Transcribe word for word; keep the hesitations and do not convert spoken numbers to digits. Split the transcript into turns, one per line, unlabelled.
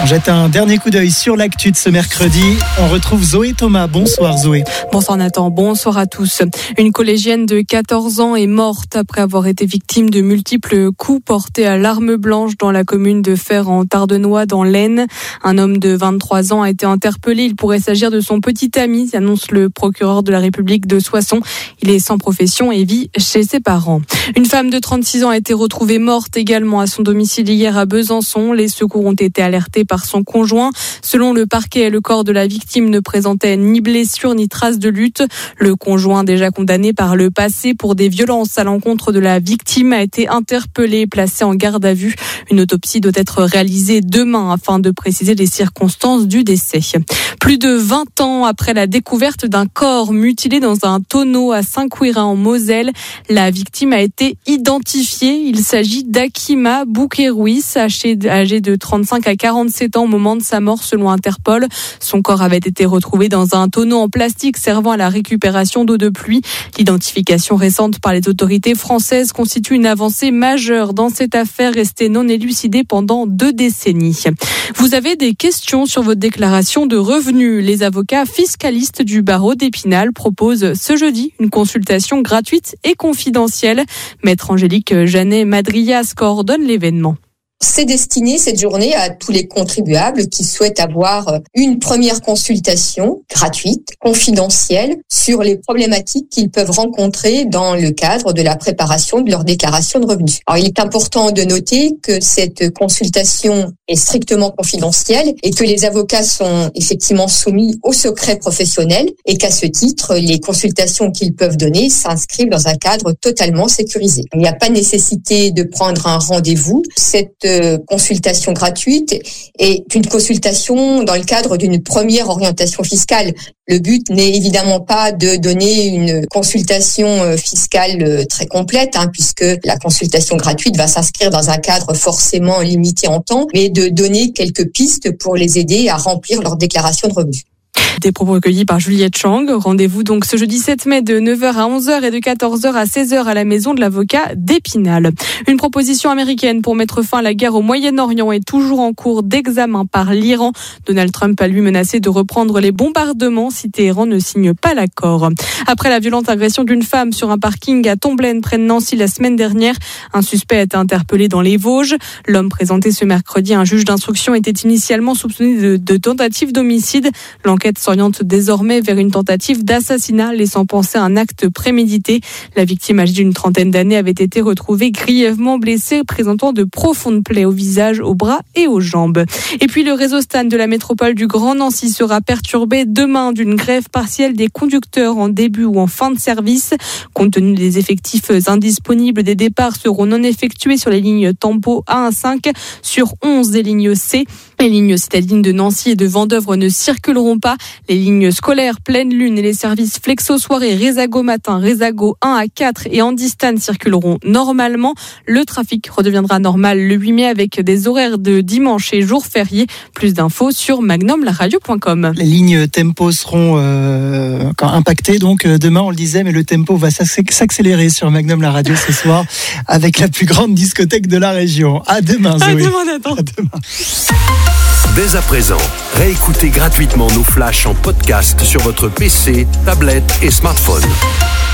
jette un dernier coup d'œil sur l'actu de ce mercredi. On retrouve Zoé Thomas. Bonsoir Zoé.
Bonsoir Nathan, bonsoir à tous. Une collégienne de quatorze ans est morte après avoir été victime de multiples coups portés à l'arme blanche dans la commune de Fère en Tardenois dans l'Aisne. Un homme de vingt-trois ans a été interpellé. Il pourrait s'agir de son petit ami, annonce le procureur de la République de Soissons. Il est sans profession et vit chez ses parents. Une femme de trente-six ans a été retrouvée morte également à son domicile hier à Besançon. Les secours ont été alertés par son conjoint. Selon le parquet, le corps de la victime ne présentait ni blessure ni trace de lutte. Le conjoint, déjà condamné par le passé pour des violences à l'encontre de la victime, a été interpellé et placé en garde à vue. Une autopsie doit être réalisée demain afin de préciser les circonstances du décès. Plus de vingt ans après la découverte d'un corps mutilé dans un tonneau à Saint-Quirin en Moselle, la victime a été identifiée. Il s'agit d'Akima Boukérouis, âgé de trente-cinq à quarante-sept ans au moment de sa mort selon Interpol. Son corps avait été retrouvé dans un tonneau en plastique servant à la récupération d'eau de pluie. L'identification récente par les autorités françaises constitue une avancée majeure dans cette affaire restée non élucidée pendant deux décennies. Vous avez des questions sur votre déclaration de revenus. Les avocats fiscalistes du barreau d'Épinal proposent ce jeudi une consultation gratuite et confidentielle. Maître Angélique Janet-Madrias coordonne l'événement.
C'est destiné cette journée à tous les contribuables qui souhaitent avoir une première consultation gratuite, confidentielle, sur les problématiques qu'ils peuvent rencontrer dans le cadre de la préparation de leur déclaration de revenus. Alors, il est important de noter que cette consultation est strictement confidentielle et que les avocats sont effectivement soumis au secret professionnel et qu'à ce titre, les consultations qu'ils peuvent donner s'inscrivent dans un cadre totalement sécurisé. Il n'y a pas nécessité de prendre un rendez-vous. Cette consultation gratuite est une consultation dans le cadre d'une première orientation fiscale. Le but n'est évidemment pas de donner une consultation fiscale très complète, hein, puisque la consultation gratuite va s'inscrire dans un cadre forcément limité en temps, mais de donner quelques pistes pour les aider à remplir leur déclaration de revenus.
Des propos recueillis par Juliette Chang. Rendez-vous donc ce jeudi sept mai de neuf heures à onze heures et de quatorze heures à seize heures à la maison de l'avocat d'Épinal. Une proposition américaine pour mettre fin à la guerre au Moyen-Orient est toujours en cours d'examen par l'Iran. Donald Trump a lui menacé de reprendre les bombardements si Téhéran ne signe pas l'accord. Après la violente agression d'une femme sur un parking à Tomblaine près de Nancy la semaine dernière, un suspect a été interpellé dans les Vosges. L'homme présenté ce mercredi à un juge d'instruction était initialement soupçonné de, de tentative d'homicide. L'enquête s'oriente désormais vers une tentative d'assassinat, laissant penser à un acte prémédité. La victime âgée d'une trentaine d'années avait été retrouvée grièvement blessée, présentant de profondes plaies au visage, aux bras et aux jambes. Et puis le réseau Stan de la métropole du Grand Nancy sera perturbé demain d'une grève partielle des conducteurs en début ou en fin de service. Compte tenu des effectifs indisponibles, des départs seront non effectués sur les lignes Tempo un à cinq, sur onze des lignes C. Les lignes citadines de Nancy et de Vendeuvre ne circuleront pas. Les lignes scolaires Pleine Lune et les services Flexo Soirée, Résago Matin, Résago un à quatre et Andistan circuleront normalement. Le trafic redeviendra normal le huit mai avec des horaires de dimanche et jours fériés. Plus d'infos sur magnum la radio point com.
Les lignes tempo seront euh, impactées donc demain, on le disait, mais le tempo va s'accélérer sur Magnum la radio ce soir avec la plus grande discothèque de la région. À demain, Zoé.
À demain, Nathan.
À demain.
Dès à présent, réécoutez gratuitement nos flashs en podcast sur votre P C, tablette et smartphone.